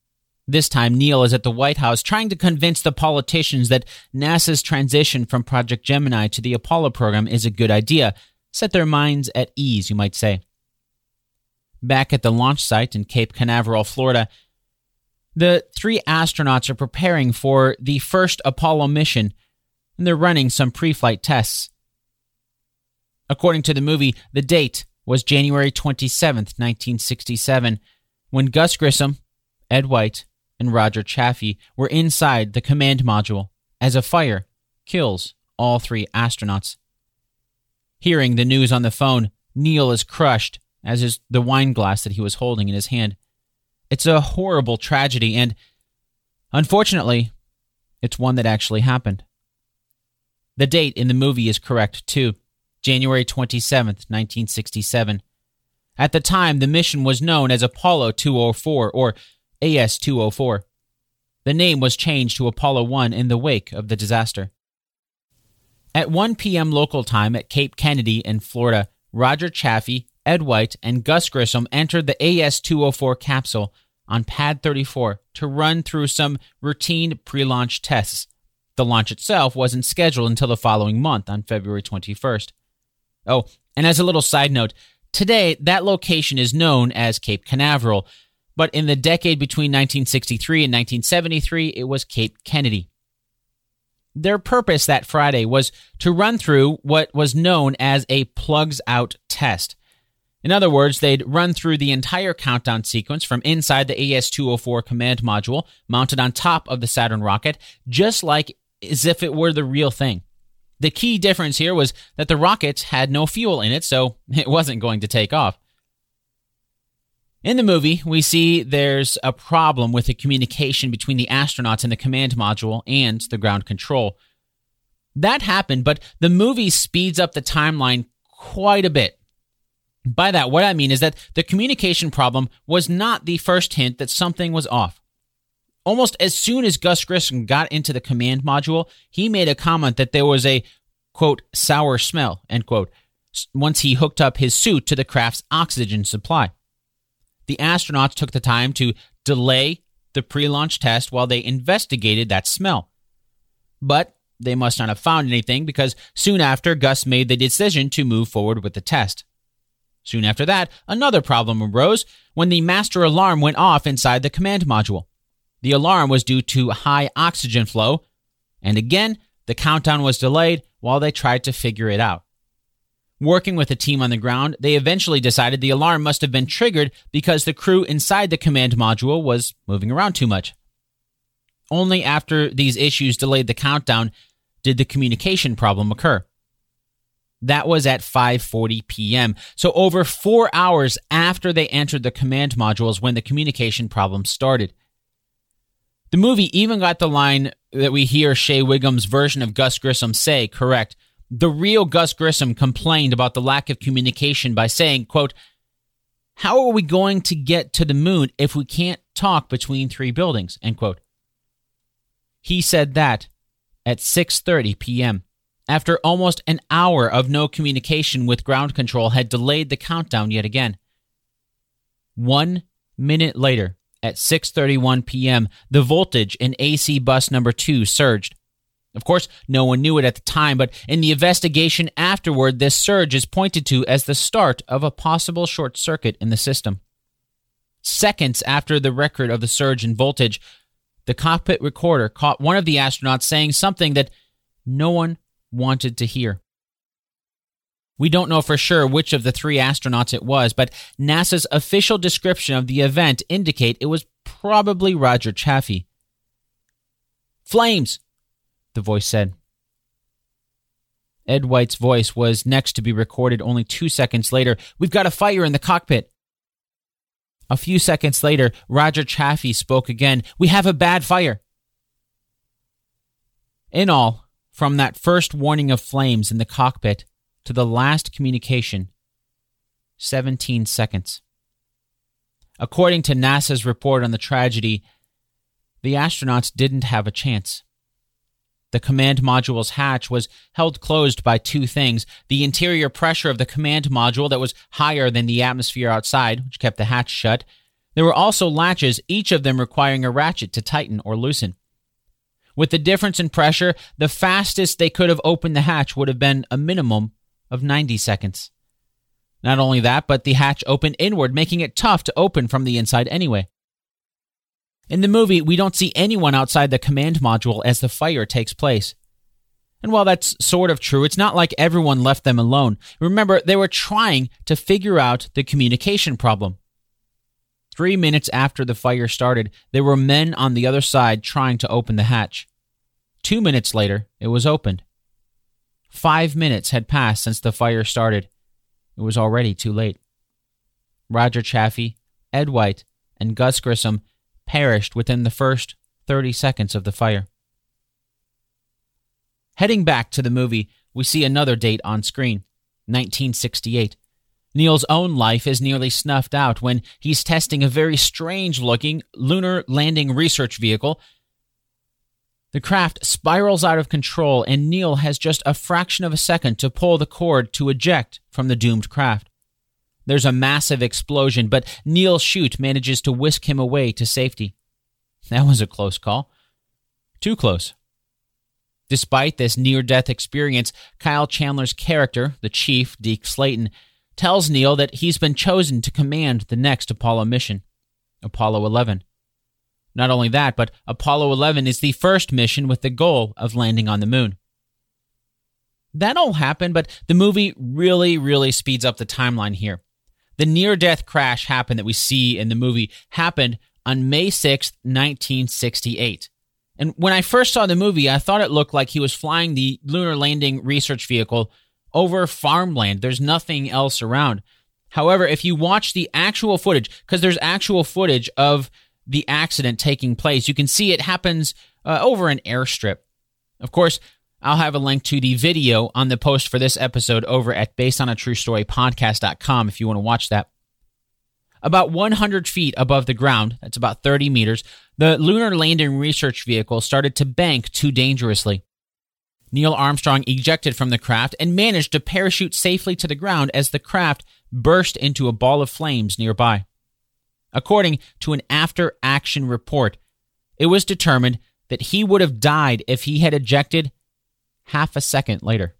[SPEAKER 1] This time, Neil is at the White House trying to convince the politicians that NASA's transition from Project Gemini to the Apollo program is a good idea. Set their minds at ease, you might say. Back at the launch site in Cape Canaveral, Florida, the 3 astronauts are preparing for the first Apollo mission, and they're running some pre-flight tests. According to the movie, the date was January 27th, 1967, when Gus Grissom, Ed White, and Roger Chaffee were inside the command module as a fire kills all 3 astronauts. Hearing the news on the phone, Neil is crushed, as is the wine glass that he was holding in his hand. It's a horrible tragedy, and unfortunately, it's one that actually happened. The date in the movie is correct, too. January 27th, 1967. At the time, the mission was known as Apollo 204, or AS-204. The name was changed to Apollo 1 in the wake of the disaster. At 1 p.m. local time at Cape Kennedy in Florida, Roger Chaffee, Ed White, and Gus Grissom entered the AS-204 capsule on Pad 34 to run through some routine pre-launch tests. The launch itself wasn't scheduled until the following month on February 21st. Oh, and as a little side note, today that location is known as Cape Canaveral, but in the decade between 1963 and 1973, it was Cape Kennedy. Their purpose that Friday was to run through what was known as a plugs-out test. In other words, they'd run through the entire countdown sequence from inside the AS-204 command module mounted on top of the Saturn rocket, just like as if it were the real thing. The key difference here was that the rocket had no fuel in it, so it wasn't going to take off. In the movie, we see there's a problem with the communication between the astronauts and the command module and the ground control. That happened, but the movie speeds up the timeline quite a bit. By that, what I mean is that the communication problem was not the first hint that something was off. Almost as soon as Gus Grissom got into the command module, he made a comment that there was a, quote, sour smell, end quote, once he hooked up his suit to the craft's oxygen supply. The astronauts took the time to delay the pre-launch test while they investigated that smell. But they must not have found anything because soon after, Gus made the decision to move forward with the test. Soon after that, another problem arose when the master alarm went off inside the command module. The alarm was due to high oxygen flow, and again, the countdown was delayed while they tried to figure it out. Working with a team on the ground, they eventually decided the alarm must have been triggered because the crew inside the command module was moving around too much. Only after these issues delayed the countdown did the communication problem occur. That was at 5:40 p.m., so over 4 hours after they entered the command modules when the communication problem started. The movie even got the line that we hear Shea Whigham's version of Gus Grissom say correct. The real Gus Grissom complained about the lack of communication by saying, quote, "How are we going to get to the moon if we can't talk between 3 buildings?" End quote. He said that at 6:30 p.m., after almost an hour of no communication with ground control had delayed the countdown yet again. 1 minute later, at 6:31 p.m., the voltage in AC bus number 2 surged. Of course, no one knew it at the time, but in the investigation afterward, this surge is pointed to as the start of a possible short circuit in the system. Seconds after the record of the surge in voltage, the cockpit recorder caught one of the astronauts saying something that no one wanted to hear. We don't know for sure which of the 3 astronauts it was, but NASA's official description of the event indicate it was probably Roger Chaffee. "Flames," the voice said. Ed White's voice was next to be recorded only 2 seconds later. "We've got a fire in the cockpit." A few seconds later, Roger Chaffee spoke again. "We have a bad fire." In all, from that first warning of flames in the cockpit to the last communication, 17 seconds. According to NASA's report on the tragedy, the astronauts didn't have a chance. The command module's hatch was held closed by 2 things: the interior pressure of the command module that was higher than the atmosphere outside, which kept the hatch shut, There were also latches, each of them requiring a ratchet to tighten or loosen. With the difference in pressure, the fastest they could have opened the hatch would have been a minimum of 90 seconds. Not only that, but the hatch opened inward, making it tough to open from the inside anyway. In the movie, we don't see anyone outside the command module as the fire takes place. And while that's sort of true, it's not like everyone left them alone. Remember, they were trying to figure out the communication problem. 3 minutes after the fire started, there were men on the other side trying to open the hatch. 2 minutes later, it was opened. 5 minutes had passed since the fire started. It was already too late. Roger Chaffee, Ed White, and Gus Grissom perished within the first 30 seconds of the fire. Heading back to the movie, we see another date on screen, 1968. Neil's own life is nearly snuffed out when he's testing a very strange-looking lunar landing research vehicle. The craft spirals out of control, and Neil has just a fraction of a second to pull the cord to eject from the doomed craft. There's a massive explosion, but Neil's chute manages to whisk him away to safety. That was a close call. Too close. Despite this near-death experience, Kyle Chandler's character, the chief, Deke Slayton, tells Neil that he's been chosen to command the next Apollo mission, Apollo 11. Not only that, but Apollo 11 is the first mission with the goal of landing on the moon. That all happened, but the movie really speeds up the timeline here. The near-death crash happened that we see in the movie happened on May 6th, 1968. And when I first saw the movie, I thought it looked like he was flying the lunar landing research vehicle over farmland. There's nothing else around. However, if you watch the actual footage, because there's actual footage of the accident taking place, you can see it happens over an airstrip. Of course, I'll have a link to the video on the post for this episode over at basedonatruestorypodcast.com if you want to watch that. About 100 feet above the ground, that's about 30 meters, the lunar landing research vehicle started to bank too dangerously. Neil Armstrong ejected from the craft and managed to parachute safely to the ground as the craft burst into a ball of flames nearby. According to an after-action report, it was determined that he would have died if he had ejected half a second later.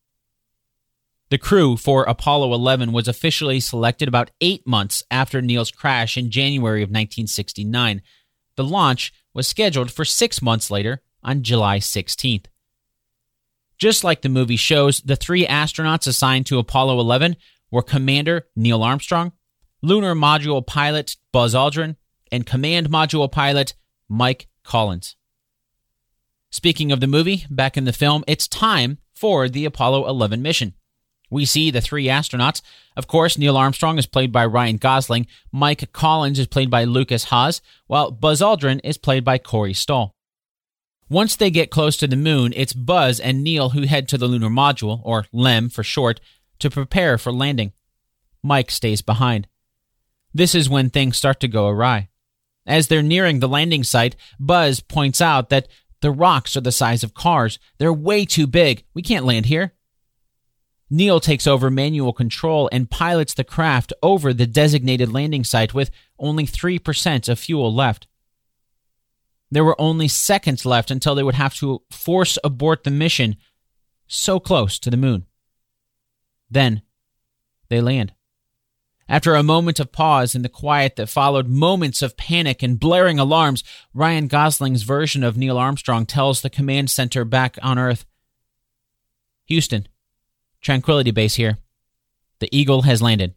[SPEAKER 1] The crew for Apollo 11 was officially selected about 8 months after Neil's crash in January of 1969. The launch was scheduled for 6 months later on July 16th. Just like the movie shows, the 3 astronauts assigned to Apollo 11 were Commander Neil Armstrong, Lunar Module Pilot Buzz Aldrin, and Command Module Pilot Mike Collins. Speaking of the movie, back in the film, it's time for the Apollo 11 mission. We see the 3 astronauts. Of course, Neil Armstrong is played by Ryan Gosling, Mike Collins is played by Lucas Haas, while Buzz Aldrin is played by Corey Stoll. Once they get close to the moon, it's Buzz and Neil who head to the lunar module, or LEM for short, to prepare for landing. Mike stays behind. This is when things start to go awry. As they're nearing the landing site, Buzz points out that the rocks are the size of cars. They're way too big. We can't land here. Neil takes over manual control and pilots the craft over the designated landing site with only 3% of fuel left. There were only seconds left until they would have to force abort the mission, so close to the moon. Then, they land. After a moment of pause in the quiet that followed moments of panic and blaring alarms, Ryan Gosling's version of Neil Armstrong tells the command center back on Earth, "Houston, Tranquility Base here. The Eagle has landed."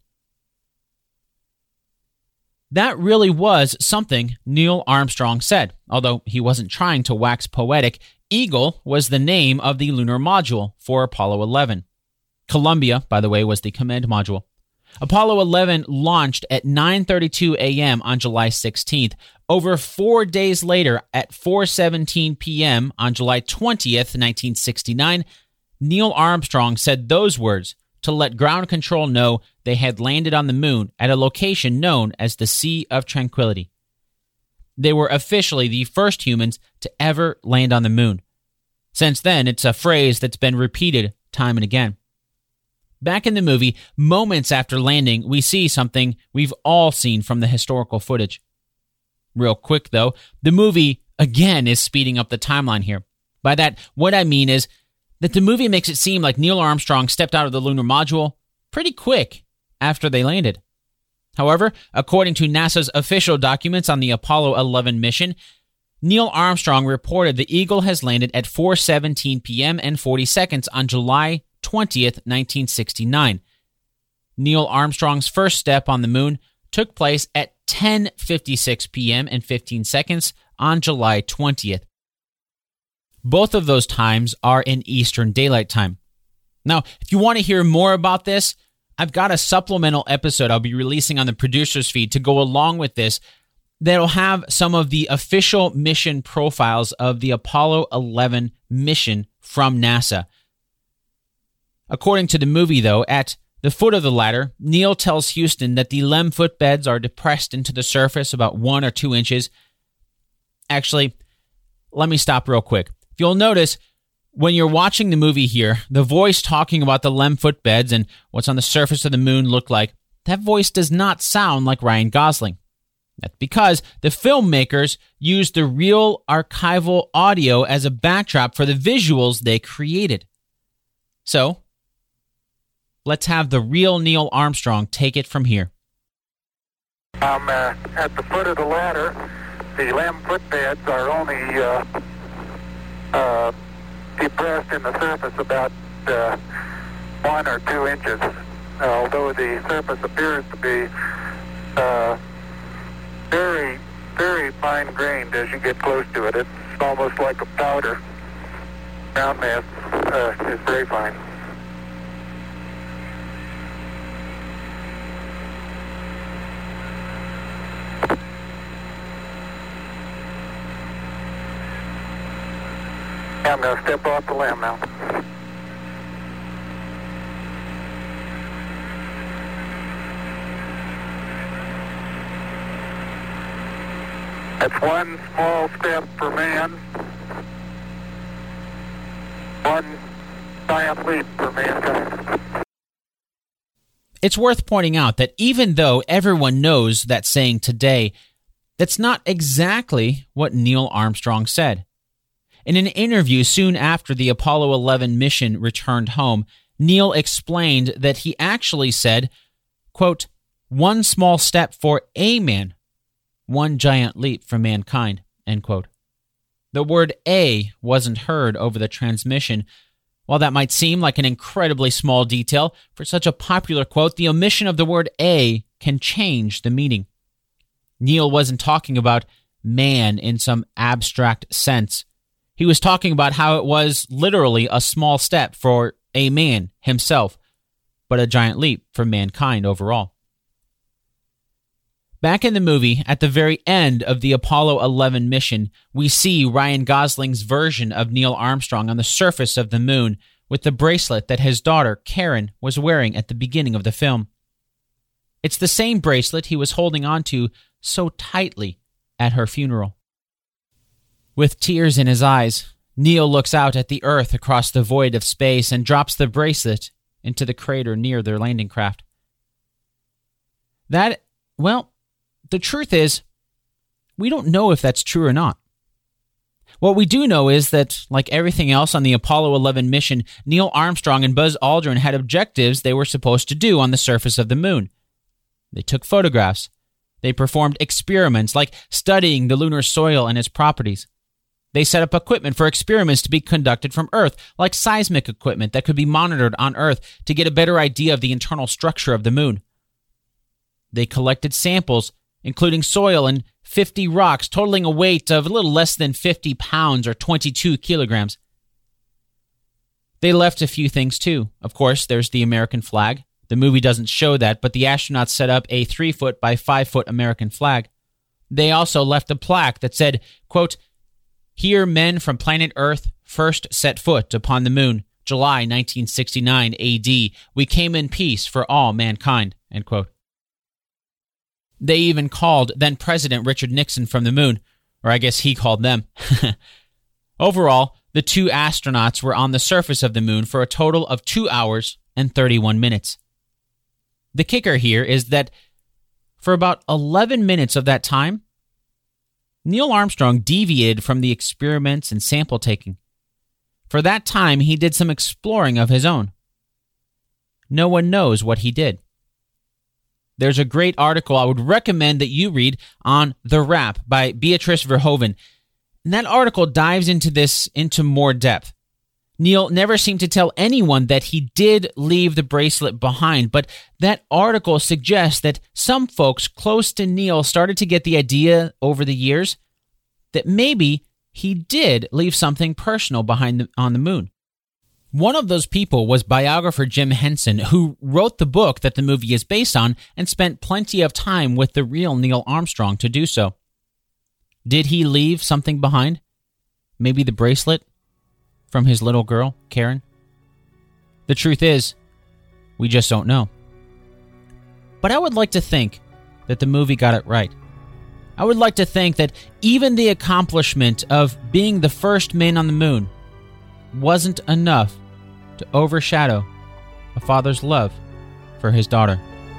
[SPEAKER 1] That really was something Neil Armstrong said. Although he wasn't trying to wax poetic, Eagle was the name of the lunar module for Apollo 11. Columbia, by the way, was the command module. Apollo 11 launched at 9:32 a.m. on July 16th. Over 4 days later, at 4:17 p.m. on July 20th, 1969, Neil Armstrong said those words to let ground control know they had landed on the moon at a location known as the Sea of Tranquility. They were officially the first humans to ever land on the moon. Since then, it's a phrase that's been repeated time and again. Back in the movie, moments after landing, we see something we've all seen from the historical footage. Real quick, though, the movie, again, is speeding up the timeline here. By that, what I mean is that the movie makes it seem like Neil Armstrong stepped out of the lunar module pretty quick after they landed. However, according to NASA's official documents on the Apollo 11 mission, Neil Armstrong reported the Eagle has landed at 4:17 p.m. and 40 seconds on July 20th, 1969. Neil Armstrong's first step on the moon took place at 10:56 p.m. and 15 seconds on July 20th. Both of those times are in Eastern Daylight Time. Now, if you want to hear more about this, I've got a supplemental episode I'll be releasing on the producer's feed to go along with this that'll have some of the official mission profiles of the Apollo 11 mission from NASA. According to the movie, though, at the foot of the ladder, Neil tells Houston that the LEM footbeds are depressed into the surface about 1 or 2 inches. Actually, let me stop real quick. If you'll notice, when you're watching the movie here, the voice talking about the LEM footbeds and what's on the surface of the moon look like, that voice does not sound like Ryan Gosling. That's because the filmmakers used the real archival audio as a backdrop for the visuals they created. So, let's have the real Neil Armstrong take it from here.
[SPEAKER 3] I'm at the foot of the ladder. The LEM footbeds are only depressed in the surface about 1 or 2 inches, although the surface appears to be very, very fine-grained as you get close to it. It's almost like a powder. Ground mass is very fine. I'm going to step off the LEM now. That's one small step for man, one giant leap for mankind.
[SPEAKER 1] It's worth pointing out that even though everyone knows that saying today, that's not exactly what Neil Armstrong said. In an interview soon after the Apollo 11 mission returned home, Neil explained that he actually said, quote, "One small step for a man, one giant leap for mankind," end quote. The word "a" wasn't heard over the transmission. While that might seem like an incredibly small detail, for such a popular quote, the omission of the word "a" can change the meaning. Neil wasn't talking about man in some abstract sense. He was talking about how it was literally a small step for a man himself, but a giant leap for mankind overall. Back in the movie, at the very end of the Apollo 11 mission, we see Ryan Gosling's version of Neil Armstrong on the surface of the moon with the bracelet that his daughter, Karen, was wearing at the beginning of the film. It's the same bracelet he was holding onto so tightly at her funeral. With tears in his eyes, Neil looks out at the Earth across the void of space and drops the bracelet into the crater near their landing craft. The truth is, we don't know if that's true or not. What we do know is that, like everything else on the Apollo 11 mission, Neil Armstrong and Buzz Aldrin had objectives they were supposed to do on the surface of the moon. They took photographs. They performed experiments like studying the lunar soil and its properties. They set up equipment for experiments to be conducted from Earth, like seismic equipment that could be monitored on Earth to get a better idea of the internal structure of the moon. They collected samples, including soil and 50 rocks, totaling a weight of a little less than 50 pounds or 22 kilograms. They left a few things too. Of course, there's the American flag. The movie doesn't show that, but the astronauts set up a 3-foot by 5-foot American flag. They also left a plaque that said, quote, "Here men from planet Earth first set foot upon the moon, July 1969 AD. We came in peace for all mankind," end quote. They even called then-President Richard Nixon from the moon, or I guess he called them. Overall, the 2 astronauts were on the surface of the moon for a total of 2 hours, and 31 minutes. The kicker here is that for about 11 minutes of that time, Neil Armstrong deviated from the experiments and sample taking. For that time, he did some exploring of his own. No one knows what he did. There's a great article I would recommend that you read on The Wrap by Beatrice Verhoeven. And that article dives into this into more depth. Neil never seemed to tell anyone that he did leave the bracelet behind, but that article suggests that some folks close to Neil started to get the idea over the years that maybe he did leave something personal behind on the moon. One of those people was biographer Jim Henson, who wrote the book that the movie is based on and spent plenty of time with the real Neil Armstrong to do so. Did he leave something behind? Maybe the bracelet from his little girl, Karen? The truth is, we just don't know. But I would like to think that the movie got it right. I would like to think that even the accomplishment of being the first man on the moon wasn't enough to overshadow a father's love for his daughter.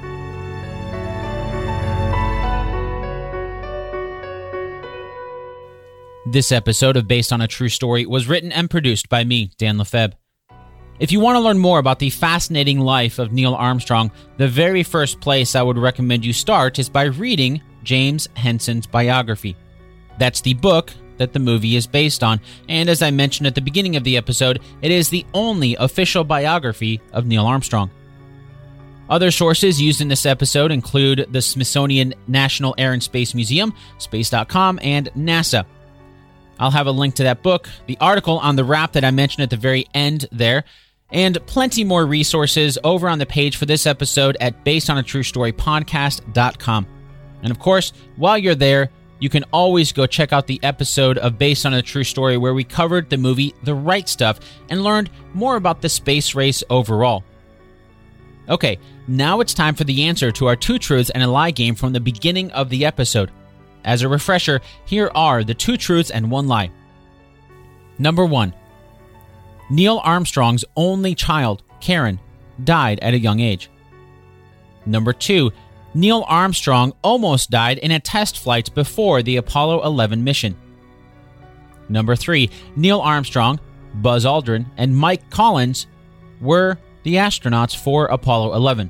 [SPEAKER 1] This episode of Based on a True Story was written and produced by me, Dan Lefebvre. If you want to learn more about the fascinating life of Neil Armstrong, the very first place I would recommend you start is by reading James Henson's biography. That's the book that the movie is based on, and as I mentioned at the beginning of the episode, it is the only official biography of Neil Armstrong. Other sources used in this episode include the Smithsonian National Air and Space Museum, Space.com, and NASA. I'll have a link to that book, the article on The Wrap that I mentioned at the very end there, and plenty more resources over on the page for this episode at basedonatruestorypodcast.com. And of course, while you're there, you can always go check out the episode of Based on a True Story where we covered the movie The Right Stuff and learned more about the space race overall. Okay, now it's time for the answer to our 2 truths and a lie game from the beginning of the episode. As a refresher, here are the 2 truths and 1 lie. Number 1. Neil Armstrong's only child, Karen, died at a young age. Number 2. Neil Armstrong almost died in a test flight before the Apollo 11 mission. Number 3. Neil Armstrong, Buzz Aldrin, and Mike Collins were the astronauts for Apollo 11.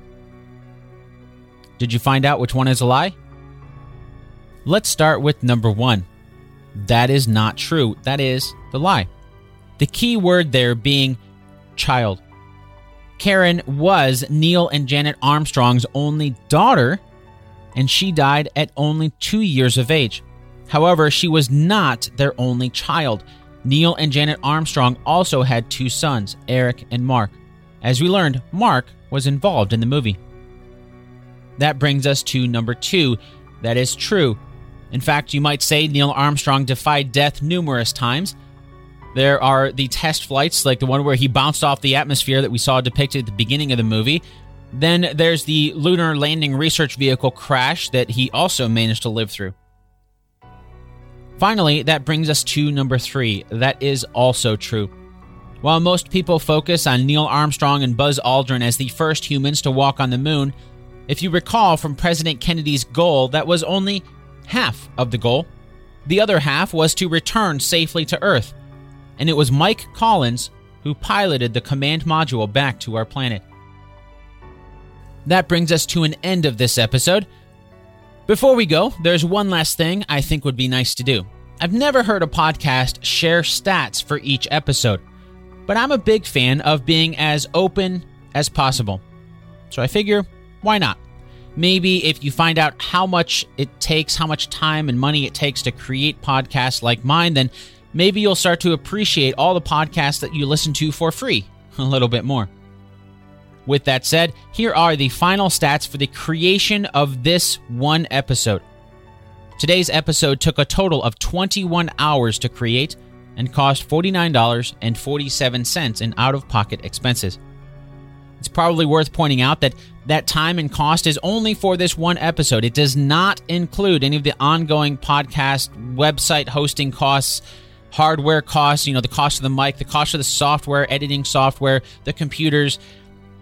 [SPEAKER 1] Did you find out which one is a lie? Let's start with number 1. That is not true. That is the lie. The key word there being child. Karen was Neil and Janet Armstrong's only daughter, and she died at only 2 years of age. However, she was not their only child. Neil and Janet Armstrong also had 2 sons, Eric and Mark. As we learned, Mark was involved in the movie. That brings us to number 2. That is true. In fact, you might say Neil Armstrong defied death numerous times. There are the test flights, like the one where he bounced off the atmosphere that we saw depicted at the beginning of the movie. Then there's the lunar landing research vehicle crash that he also managed to live through. Finally, that brings us to number 3. That is also true. While most people focus on Neil Armstrong and Buzz Aldrin as the first humans to walk on the moon, if you recall from President Kennedy's goal, that was only half of the goal. The other half was to return safely to Earth, and it was Mike Collins who piloted the command module back to our planet. That brings us to an end of this episode. Before we go, there's one last thing I think would be nice to do. I've never heard a podcast share stats for each episode, but I'm a big fan of being as open as possible. So I figure, why not? Maybe if you find out how much it takes, how much time and money it takes to create podcasts like mine, then maybe you'll start to appreciate all the podcasts that you listen to for free a little bit more. With that said, here are the final stats for the creation of this one episode. Today's episode took a total of 21 hours to create and cost $49.47 in out-of-pocket expenses. It's probably worth pointing out that that time and cost is only for this one episode. It does not include any of the ongoing podcast, website hosting costs, hardware costs, the cost of the mic, the cost of the software, editing software, the computers.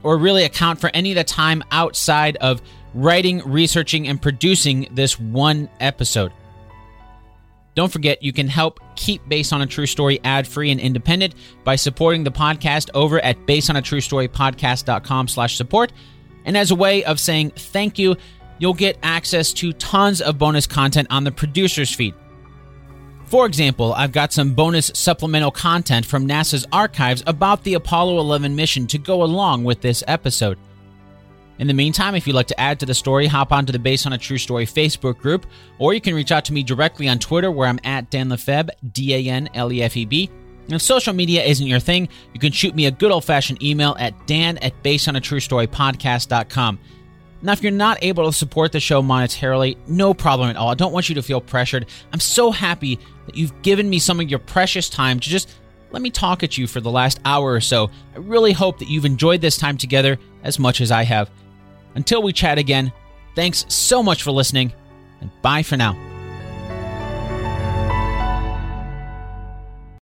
[SPEAKER 1] or really account for any of the time outside of writing, researching, and producing this one episode. Don't forget, you can help keep Based on a True Story ad-free and independent by supporting the podcast over at basedonatruestorypodcast.com/support. And as a way of saying thank you, you'll get access to tons of bonus content on the producer's feed. For example, I've got some bonus supplemental content from NASA's archives about the Apollo 11 mission to go along with this episode. In the meantime, if you'd like to add to the story, hop onto the Based on a True Story Facebook group, or you can reach out to me directly on Twitter, where I'm at Dan Lefebvre, DanLefeb. And if social media isn't your thing, you can shoot me a good old-fashioned email at dan@basedonatruestorypodcast.com. Now, if you're not able to support the show monetarily, no problem at all. I don't want you to feel pressured. I'm so happy that you've given me some of your precious time to just let me talk at you for the last hour or so. I really hope that you've enjoyed this time together as much as I have. Until we chat again, thanks so much for listening, and bye for now.